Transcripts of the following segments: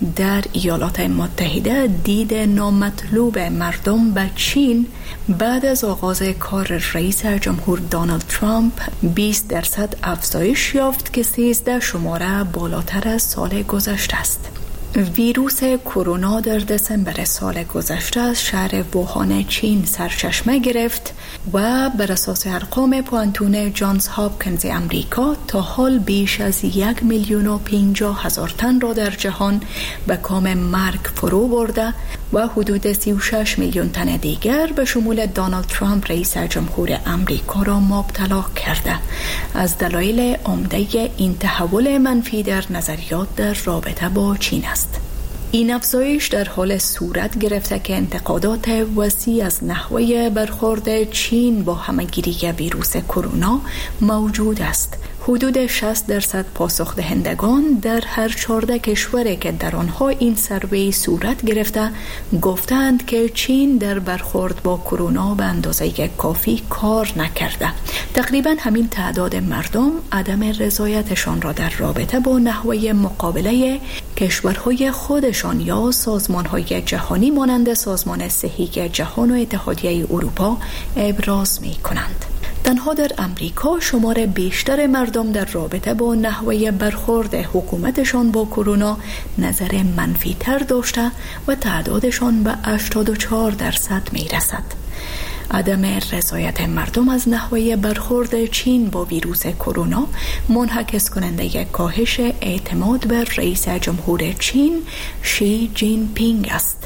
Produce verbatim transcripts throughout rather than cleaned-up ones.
در ایالات متحده دید نامطلوب مردم به چین بعد از آغاز کار رئیس جمهور دونالد ترامپ بیست درصد افزایش یافت که سیزده شماره بالاتر از سال گذشته است. ویروس کرونا در دسامبر سال گذشته از شهر ووهان چین سرچشمه گرفت و بر اساس ارقام پوانتون جانز هاپکینز امریکا تا حال بیش از یک میلیون و پنجاه هزار تن را در جهان به کام مرگ فرو برده و حدود سی و شش میلیون تن دیگر به شمول دونالد ترامپ رئیس جمهور امریکا را مبتلا کرده. از دلایل عمده این تحول منفی در نظریات در رابطه با چین است. این افزایش در حال صورت گرفته که انتقادات وسیع از نحوه برخورد چین با همه‌گیری ویروس کرونا موجود است. حدود شصت درصد پاسخ دهندگان در هر چهارده کشوری که در آنها این سروی صورت گرفته گفتند که چین در برخورد با کرونا به اندازه کافی کار نکرده. تقریبا همین تعداد مردم عدم رضایتشان را در رابطه با نحوه مقابله کشورهای خودشان یا سازمانهای جهانی مانند سازمان صحی جهان و اتحادیه اروپا ابراز می کنند. تنها در امریکا شمار بیشتر مردم در رابطه با نحوه برخورد حکومتشان با کرونا نظر منفی تر داشته و تعدادشان به هشتاد و چهار درصد می رسد. عدم رضایت مردم از نحوه برخورد چین با ویروس کرونا منعکس کننده کاهش اعتماد به رئیس جمهور چین شی جین پینگ است.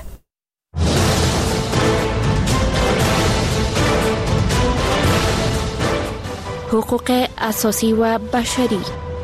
حقوق اساسی و بشری.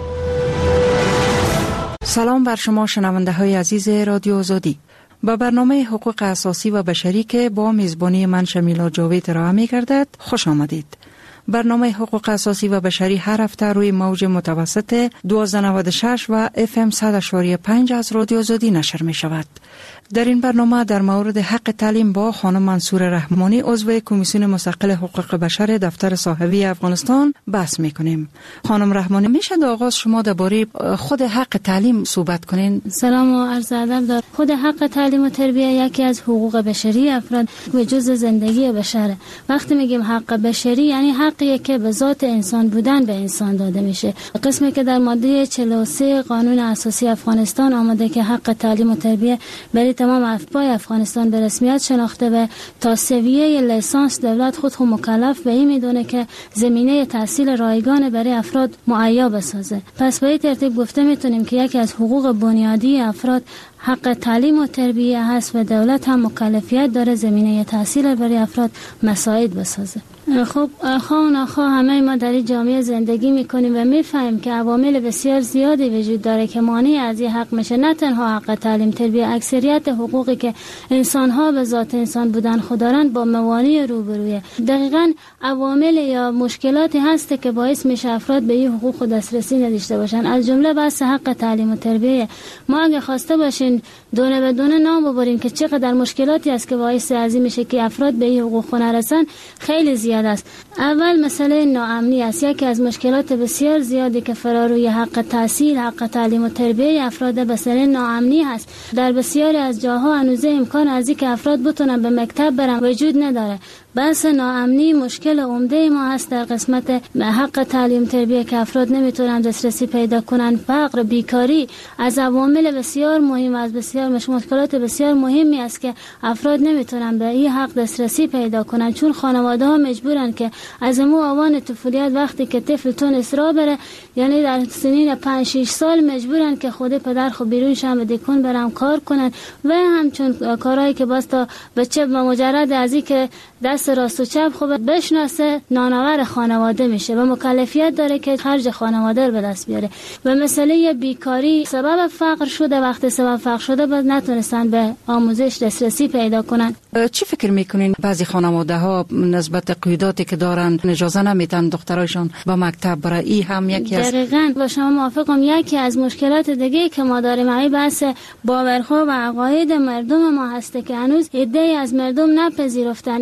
سلام بر شما شنونده های عزیز رادیو آزادی. با برنامه حقوق اساسی و بشری که با میزبانی من شمیلا جاوید ارائه می گردد خوش آمدید. برنامه حقوق اساسی و بشری هر هفته روی موج متوسط دوازده نود و شش و اف ام صد و پنج از رادیو آزادی نشر می شود. در این برنامه در مورد حق تعلیم با خانم منصور رحمانی عضو کمیسیون مستقل حقوق بشر دفتر صاحبی افغانستان بحث میکنیم. خانم رحمانی، میشه در آغاز شما درباره خود حق تعلیم صحبت کنین؟ سلام و عرض ادب. در خود حق تعلیم و تربیت یکی از حقوق بشری افراد و جزء زندگی بشره. وقتی میگیم حق بشری یعنی حقی که به ذات انسان بودن به انسان داده میشه. قسمی که در ماده چهل و سه قانون اساسی افغانستان آمده که حق تعلیم و تربیت برای تمام افراد افغانستان به رسمیت شناخته و تا سویه لیسانس دولت خود هم مکلف به این میدونه که زمینه تحصیل رایگان برای افراد مهیا بسازه. پس به این ترتیب گفته میتونیم که یکی از حقوق بنیادی افراد حق تعلیم و تربیت هست و دولت هم مکلفیت داره زمینه تحصیل برای افراد مساعد بسازه. خب خواه و نخواه همه ما در این جامعه زندگی میکنیم و میفهمیم که عوامل بسیار زیادی وجود داره که مانع از این حق میشه. نه تنها حق تعلیم تربیت، اکثریت حقوقی که انسان ها به ذات انسان بودن خود دارن با موانع روبرویه. دقیقاً عوامل یا مشکلاتی هست که باعث میشه افراد به این حقوق دسترسی نداشته باشن. از جمله بحث حق تعلیم و تربیت. ما اگه خواسته باشین دونه به دونه نام ببریم که چقدر مشکلاتی است که باعث از این میشه که افراد به این حقوق نرسن، خیلی زیاد است. اول مسئله ناامنی است. یکی از مشکلات بسیار زیادی که فراروی حق تحصیل، حق تعلیم و تربیت افراد مسئله ناامنی هست. در بسیاری از جاها هنوز امکان از اینکه افراد بتونن به مکتب برن وجود نداره. بحث ناامنی مشکل عمده ما هست در قسمت حق تعلیم تربیت که افراد نمیتونن دسترسی پیدا کنن. فقر، بیکاری از عوامل بسیار مهم از بسیار مشکلات بسیار مهمی است که افراد نمیتونن به این حق دسترسی پیدا کنن، چون خانواده ها مجبورن که از مو آوان طفولیت وقتی که طفل تونست را بره، یعنی در سنین پنج شش سال مجبورن که خود پدر خود بیرون شم و دیکن برم کار کنن و همچون کارهایی که باز تا بچه مجرد از این که دست راست و چپ خوب بشناسه نانآور خانواده میشه و مکلفیت داره که خرج خانواده رو به دست بیاره. و مسئله بیکاری سبب فقر شده. وقتی سبب فقر شده باز نتونستن به آموزش دسترسی پیدا کنن. چی فکر میکنین بعضی خانواده ها نسبت قیوداتی که دارن اجازه نمیدن دخترایشون به مکتب بره؟ این هم یکی از دقیقاً با شما موافقم. یکی از مشکلات دیگه که ما داریم این بحث باورها و عقاید مردم ما هسته که هنوز عده‌ای از مردم نپذیرفتن ایر که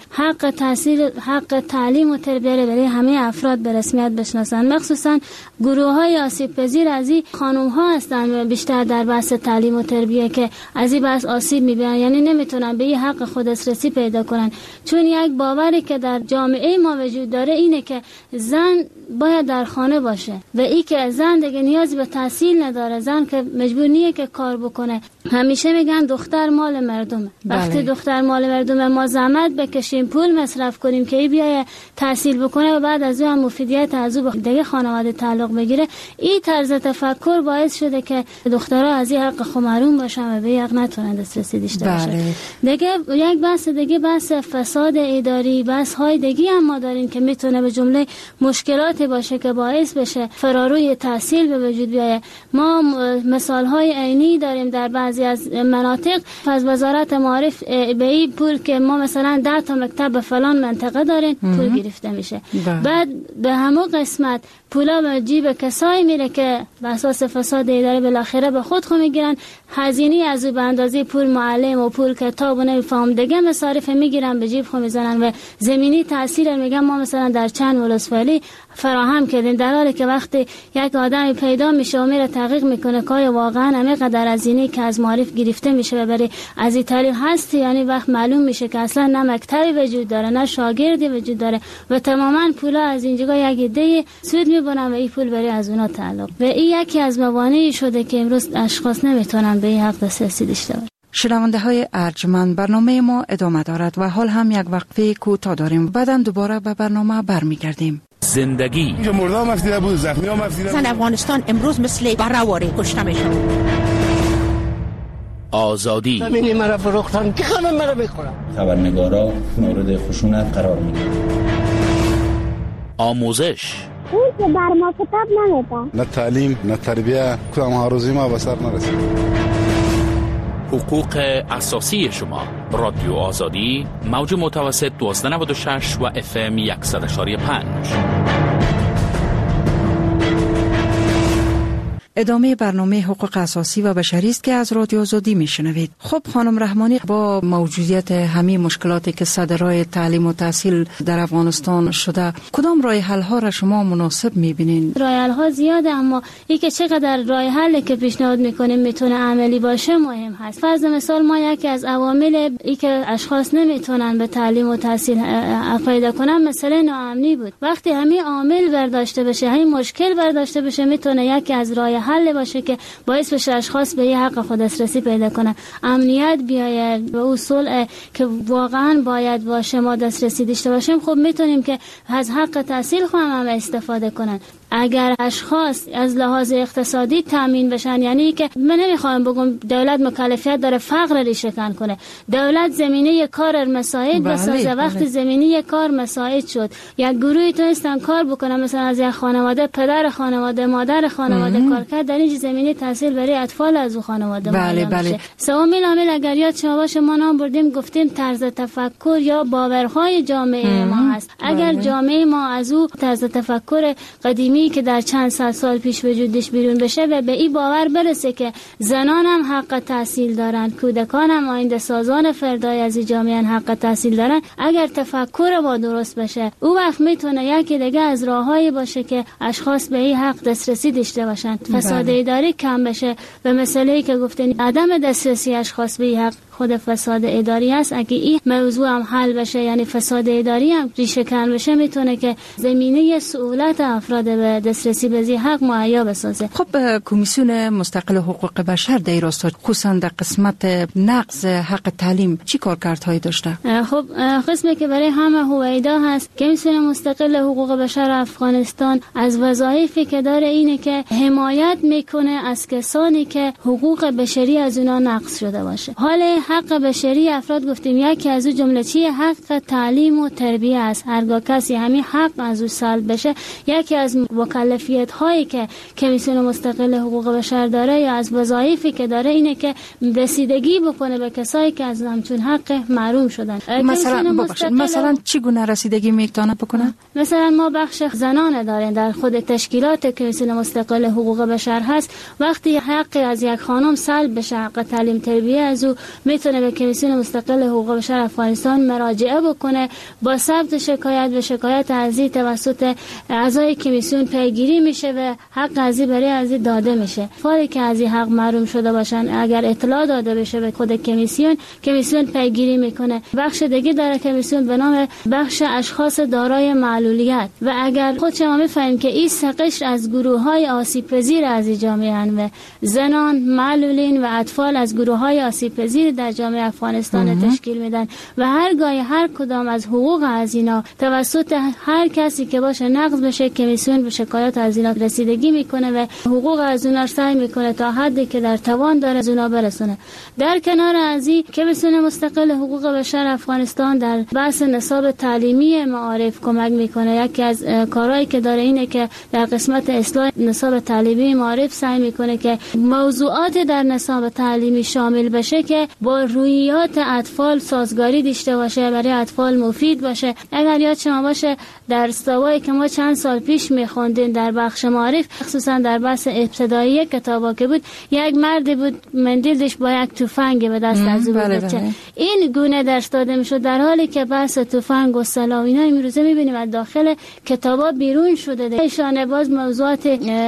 حق تحصیل، حق تعلیم و تربیت برای همه افراد به رسمیت بشناسند. مخصوصا گروه های آسیب پذیر از این خانم ها هستند بیشتر در بحث تعلیم و تربیت که از این بحث آسیب میبینن، یعنی نمیتونن به این حق خود دسترسی پیدا کنن. چون یک باوری که در جامعه ما وجود داره اینه که زن باید در خانه باشه و ای که زن دیگه نیازی به تحصیل نداره، زن که مجبور نیه که کار بکنه. همیشه میگن دختر مال مردمه. وقتی دختر مال مردمه ما زحمت بکشیم، پول مصرف کنیم که ای بیای تحصیل بکنه و بعد از اون مفیدیت از او به دیگه خانواده تعلق بگیره، این طرز تفکر باعث شده که دخترها از این حق خود محروم باشن و به حق نتونن دسترسی داشته باشن. دیگه یک بحث دیگه بحث فساد اداری، بحث های دیگه هم ما داریم که میتونه به جمله مشکلات باشه که باعث بشه فراروی تحصیل به وجود بیاید. ما مثال های عینی داریم در بعضی از مناطق. از وزارت معارف به این پول که ما مثلا ده تا مکتب به فلان منطقه داریم پول گرفته میشه، بعد به همون قسمت پولا به جیب کسایی میره که به اساس فساد اداری بالاخره به خود خو میگیرن. هزینه از به اندازه پول معلم و پول کتاب و نمیفهم دیگه مصارف میگیرن به جیب خو میزنن و زمینی تحصیل میگن ما مثلا در چند ولسوالی فراهم کردیم، در حالی که وقتی یک آدمی پیدا میشه و میره تحقیق میکنه که آیا واقعا همینقدر هزینه که از معارف گرفته میشه و برای از این طریق هست، یعنی وقت معلوم میشه که اصلا نه مکتبی وجود داره نه شاگردی وجود داره و تماما پولا از اینجا یک ایده سود میبرن و این پول برای از اونا تعلق. و این یکی از موانعی شده که امروز اشخاص نمیتونن به این حق دسترسی داشته باشن. شنونده های ارجمند، برنامه ما ادامه دارد و حال هم یک وقفه کوتاه داریم. بعداً دوباره به برنامه برمیگردیم. زندگی اینجا مرده هم افزیده بود، زخمی هم افزیده بود. افغانستان امروز مثل برآوری کشته میشه. آزادی زمینی مرا فروختن که خانم مرا بخورم. خبرنگارا مورد خشونت قرار میگیرن. آموزش اون که بر ما کتاب نمیده، نه تعلیم نه تربیه، کدام هاروزی ما به سر نرسید. حقوق اساسی شما. رادیو آزادی، موج متوسط دویست و نود و شش و اف ام صد و یک و پنج. ادامه برنامه حقوق اساسی و بشری است که از رادیو آزادی میشنوید. خب خانم رحمانی، با موجودیت همه مشکلاتی که صدرای تعلیم و تحصیل در افغانستان شده، کدام راه حل ها را شما مناسب میبینین؟ راه حل ها زیاده، اما این که چقدر راه حل که پیشنهاد میکنیم میتونه عملی باشه مهم هست. فرض مثال ما یکی از عوامل ای که اشخاص نمیتونن به تعلیم و تحصیل پیدا کنن مسئله ناامنی بود. وقتی همین عامل برداشته بشه، همین مشکل برداشته بشه، میتونه یکی از راه حل باشه که باعث بشه اشخاص به یه حق خود دسترسی پیدا کنن. امنیت بیاید و اصول که واقعا باید باشه ما دسترسی داشته باشیم. خب میتونیم که از حق تحصیل خودم استفاده کنن. اگر اشخاص از لحاظ اقتصادی تامین بشن، یعنی که من نمیخوام بگم دولت مکلفیت داره فقر رو شکن کنه، دولت زمینه کار مساعد بسازه. وقتی زمینه کار مساعد شد، یک گروهی تونستن کار بکنن، مثلا از یک خانواده، پدر خانواده، مادر خانواده کار کرد، در این زمینه تحصیل برای اطفال از اون خانواده بله بله. سومین عامل اگر یاد شما باشه ما نام بردیم، گفتیم طرز تفکر یا باورهای جامعه ما هست. اگر بله. جامعه ما از او طرز تفکر قدیمی که در چند سال سال پیش وجودش بیرون بشه و به این باور برسه که زنان هم حق تحصیل دارن، کودکان هم آینده سازان فردای از جامعه حق تحصیل دارن، اگر تفکر ما درست بشه، او وقت میتونه یکی دیگه از راههایی باشه که اشخاص به این حق دسترسی داشته باشن، فساد اداری کم بشه. و مسئله‌ای که گفتین عدم دسترسی اشخاص به این حق خود فساد اداری است. اگه این موضوع هم حل بشه، یعنی فساد اداری هم ریشه کن بشه، میتونه که زمینه سهولت افراد به دسترسی به حق مهیا بسازه. خب کمیسیون مستقل حقوق بشر در راستا خصوصا در قسمت نقض حق تعلیم چی کارکردهایی داشته؟ خب قسمی که برای همه هویدا هست، کمیسیون مستقل حقوق بشر افغانستان از وظایفی که داره اینه که حمایت میکنه از کسانی که حقوق بشری از اونا نقض شده باشه. حال حق بشری افراد گفتیم یکی از اون جمله چیه؟ حق تعلیم و تربیت است. هرگاه کسی همین حق از او سلب بشه، یکی از مکلفیت هایی که کمیسیون مستقل حقوق بشر داره یا از وظایفی که داره اینه که رسیدگی بکنه به کسایی که از همچون حق محروم شدن. مثلا مثلا چگونه رسیدگی میتونه بکنه؟ مثلا ما بخش زنان داریم در خود تشکیلات کمیسیون مستقل حقوق بشر هست. وقتی حق از یک خانم سلب بشه، حق تعلیم تربیه از او، میتونه به کمیسیون مستقل حقوق بشر افغانستان مراجعه بکنه. با ثبت شکایت و شکایت ازی توسط اعضای کمیسیون پیگیری میشه و حق ازی برای ازی داده میشه. فاری که ازی حق محروم شده باشن اگر اطلاع داده بشه به خود کمیسیون، کمیسیون پیگیری میکنه. بخش دیگه داره کمیسیون به نام بخش اشخاص دارای معلولیت و اگر خود شما میفهمید که این سقش از گروه‌های آسیب‌پذیر از جامعه هستند و زنان، معلولین و اطفال از گروه‌های آسیب‌پذیر در جامعه افغانستان تشکیل میدن و هرگاه هر کدام از حقوق از اینا توسط هر کسی که باشه نقض بشه، کمیسیون به شکایت از اینا رسیدگی میکنه و حقوق از اونا سعی میکنه تا حدی که در توان داره از اونا برسونه. در کنار از این کمیسیون مستقل حقوق بشر افغانستان در بحث نصاب تعلیمی معارف کمک میکنه. یکی از کارهایی که داره اینه که در قسمت اصلاح نصاب تعلیمی معارف سعی میکنه که موضوعات در نصاب تعلیمی شامل بشه که با رویات اطفال سازگاری داشته باشه، برای اطفال مفید باشه. اگر یاد شما باشه در استوایی که ما چند سال پیش میخوندیم در بخش معارف، خصوصا در بحث ابتدایی کتابا که بود، یک مرد بود مندیلش با یک تفنگ به دست از او بود. این گونه درس داده میشد، در حالی که بحث تفنگ و سلاح اینا امروزه میبینیم از داخل کتابا بیرون شده. ایشان باز موضوعات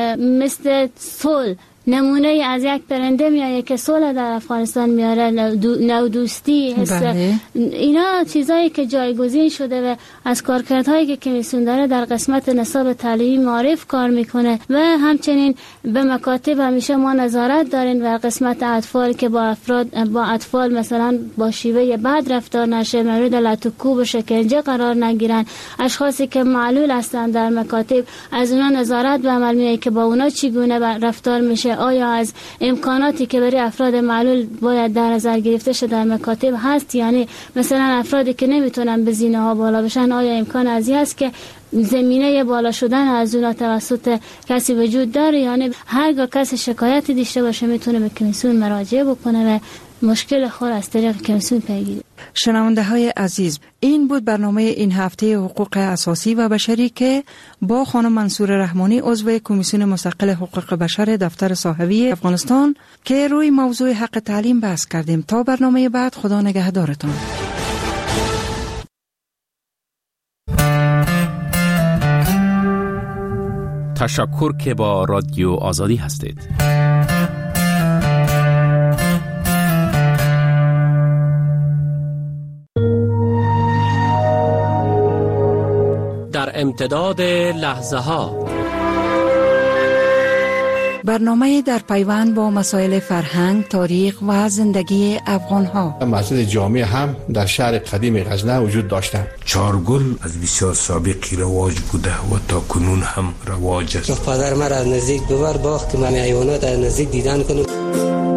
مثل صلح، نمونه از یک پرنده میایه که صلح در افغانستان میاره، نو دوستی، حس اینا چیزایی که جایگزین شده و از کارکردهایی که کمیسیون داره در قسمت نصاب تعلیمی معارف کار میکنه و همچنین به مکاتب همیشه ما نظارت داریم و قسمت اطفال که با افراد با اطفال مثلا با شیوه بد رفتار نشه، مورد لطوکوب و شکنجه قرار نگیرن. اشخاصی که معلول هستن در مکاتب از اونا نظارت به عمل میایه که با اونا چگونه رفتار میشه، آیا از امکاناتی که برای افراد معلول باید در نظر گرفته شده در مکاتب هست، یعنی مثلا افرادی که نمیتونن به زینه ها بالا بشن آیا امکان ازی هست که زمینه بالا شدن از اون توسط کسی وجود داره. یعنی هرگاه کسی شکایتی داشته باشه میتونه به کمیسیون مراجعه بکنه و مشکل خود از طریق کمیسیون پیگیری. شنونده های عزیز، این بود برنامه این هفته حقوق اساسی و بشری که با خانم منصور رحمانی عضو کمیسیون مستقل حقوق بشر دفتر صاحبی افغانستان که روی موضوع حق تعلیم بحث کردیم. تا برنامه بعد، خدا نگهدارتان. تشکر که با رادیو آزادی هستید. در امتداد لحظه ها، برنامه در پیوند با مسائل فرهنگ، تاریخ و زندگی افغان ها. مسجد جامع هم در شهر قدیم غزنه وجود داشتند. چارگل از بسیار سابقی رواج بوده و تا کنون هم رواج است. پدر مرا از نزدیک ببر باخت که من حیوانات از نزدیک دیدن کنم.